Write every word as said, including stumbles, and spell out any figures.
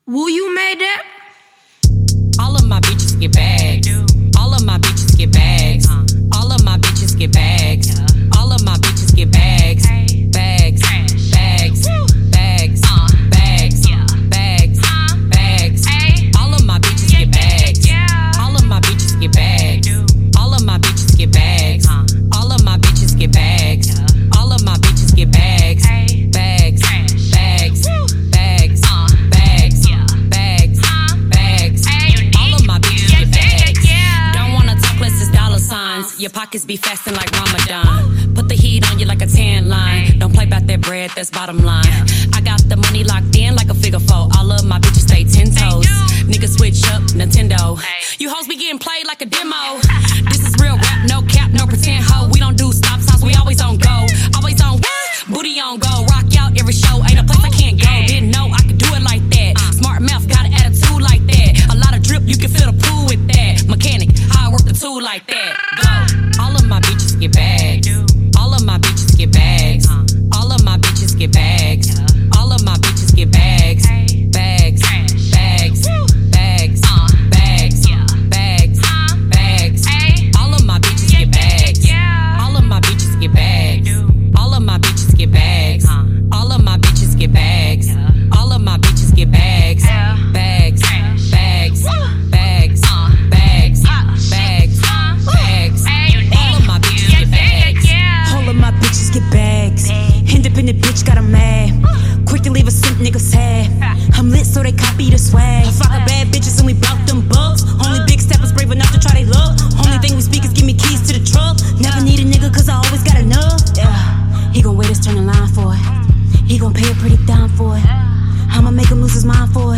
Woo, you made that? All of my bitches get bags. All of my bitches get bags. All of my bitches get bags. All of my bitches get bags. Bags, bags, bags, bags, bags, bags. All of my bitches get bags. All of my bitches get bags. All of my bitches get bags. All of my bitches get bags. All of my bitches get bags. Bags, bags, bags, bags, bags, bags. All of my bitches get bags. Don't wanna talk less as dollar signs. Your pockets be fasting like Ramadan. Put the heat on you like a tan line. Don't play about that bread, that's bottom line. I got the money locked in like a figure four. All of my bitches stay ten toes. Niggas switch up, Nintendo. You hoes be getting played like a demo. This is real rap, no cap, no pretend hoe. We don't do stop signs, we always on go. Always on what? Booty on go. Rock out every show, ain't a place I can't go. Didn't know I could do it like that. Smart mouth, got an attitude like that. A lot of drip, you can fill the pool with that. Mechanic, how I work the tool like that. Go. All of my bitches get bags. All of my bitches get bags. All of my bitches get bags. All of my bitches get bags. Bags, bags, bags, bags, bags, bags. All of my bitches get bags. All of my bitches get bags. All of my bitches get bags. All of my bitches get bags. All of my bitches get bags. Bags, bags, bags, bags, bags, bags. All of my bitches get bags. All of my bitches get bags. Independent bitch got 'em mad. Quick to leave a simp nigga's head. I'm lit so they copy the swag. Fuckin' bad bitches and we bout them bugs. Only big steppers brave enough to try they luck. Only thing we speak is give me keys to the truck. Never need a nigga cause I always got enough. Yeah. He gon' wait his turn in line for it. He gon' pay a pretty dime for it. I'ma make him lose his mind for it.